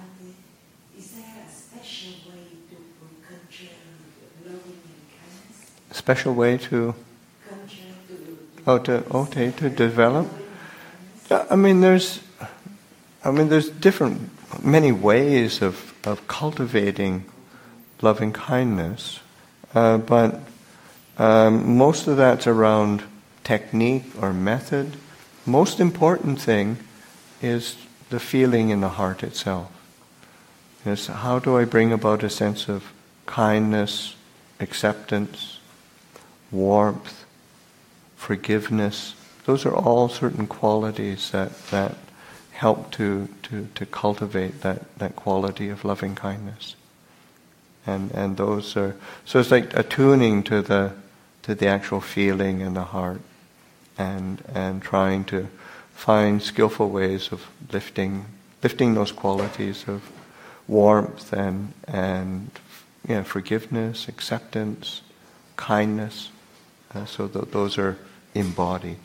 Is there a special way to conjure loving and kindness? Special way to to develop. I mean, there's many ways of cultivating loving kindness, but most of that's around technique or method. Most important thing is the feeling in the heart itself. Is how do I bring about a sense of kindness, acceptance, warmth, forgiveness? Those are all certain qualities that help to cultivate that quality of loving kindness. And those are, so it's like attuning to the actual feeling in the heart, and trying to find skillful ways of lifting those qualities of warmth and forgiveness, acceptance, kindness. So those are embodied.